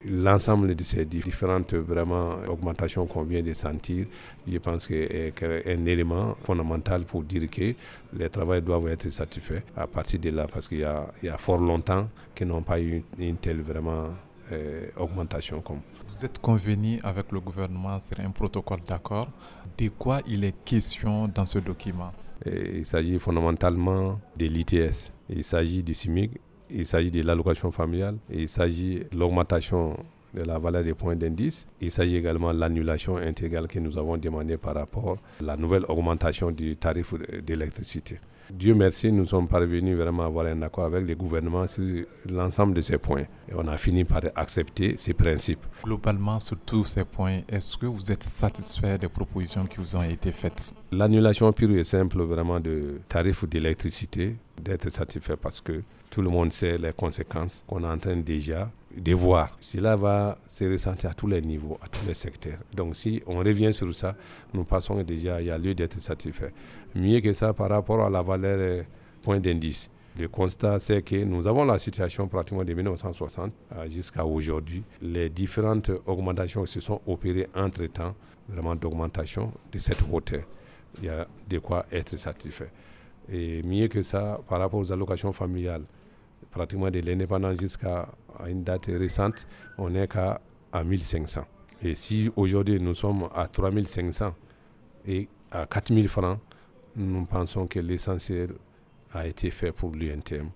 l'ensemble de ces différentes vraiment augmentations qu'on vient de sentir, je pense que c'est un élément fondamental pour dire que les travailleurs doivent être satisfaits à partir de là, parce qu'il y a fort longtemps qu'ils n'ont pas eu une telle vraiment augmentation. Vous êtes convenu avec le gouvernement sur un protocole d'accord. De quoi il est question dans ce document? Il s'agit fondamentalement de l'ITS, il s'agit du SMIC, il s'agit de l'allocation familiale, il s'agit de l'augmentation de la valeur des points d'indice. Il s'agit également de l'annulation intégrale que nous avons demandée par rapport à la nouvelle augmentation du tarif d'électricité. Dieu merci, nous sommes parvenus vraiment à avoir un accord avec le gouvernement sur l'ensemble de ces points. Et on a fini par accepter ces principes. Globalement, sur tous ces points, est-ce que vous êtes satisfait des propositions qui vous ont été faites? L'annulation pure et simple vraiment de tarifs d'électricité, d'être satisfait parce que tout le monde sait les conséquences qu'on est en train déjà de voir. Cela va se ressentir à tous les niveaux, à tous les secteurs. Donc si on revient sur ça, nous pensons déjà il y a lieu d'être satisfait. Mieux que ça, par rapport à la valeur point d'indice, le constat c'est que nous avons la situation pratiquement de 1960 jusqu'à aujourd'hui. Les différentes augmentations se sont opérées entre-temps, vraiment d'augmentation de cette hauteur. Il y a de quoi être satisfait. Et mieux que ça, par rapport aux allocations familiales, pratiquement de l'indépendance jusqu'à une date récente, on n'est qu'à 1500. Et si aujourd'hui nous sommes à 3500 et à 4000 francs, nous pensons que l'essentiel a été fait pour l'UNTM.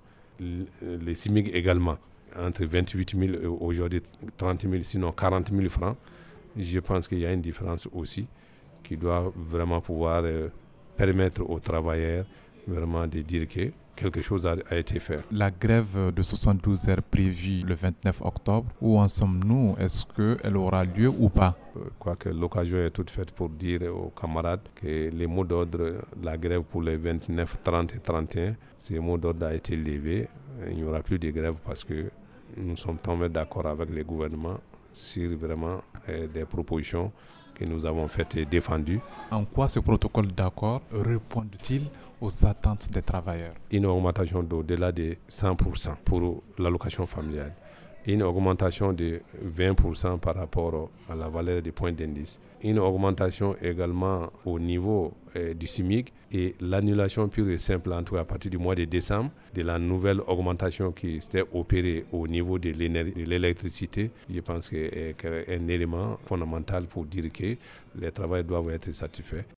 Les SMIC également, entre 28 000 et aujourd'hui 30 000, sinon 40 000 francs, je pense qu'il y a une différence aussi qui doit vraiment pouvoir permettre aux travailleurs vraiment de dire que quelque chose a été fait. La grève de 72 heures prévue le 29 octobre, où en sommes-nous? Est-ce qu'elle aura lieu ou pas? Quoique l'occasion est toute faite pour dire aux camarades que les mots d'ordre de la grève pour les 29, 30 et 31, ces mots d'ordre ont été levés. Il n'y aura plus de grève parce que nous sommes tombés d'accord avec le gouvernement sur vraiment des propositions que nous avons faites et défendues. En quoi ce protocole d'accord répond-il aux attentes des travailleurs? Une augmentation d'au-delà de 100% pour l'allocation familiale. Une augmentation de 20% par rapport à la valeur des points d'indice. Une augmentation également au niveau du SMIC et l'annulation pure et simple, en tout cas à partir du mois de décembre, de la nouvelle augmentation qui s'était opérée au niveau de l'électricité. Je pense que c'est un élément fondamental pour dire que les travailleurs doivent être satisfaits.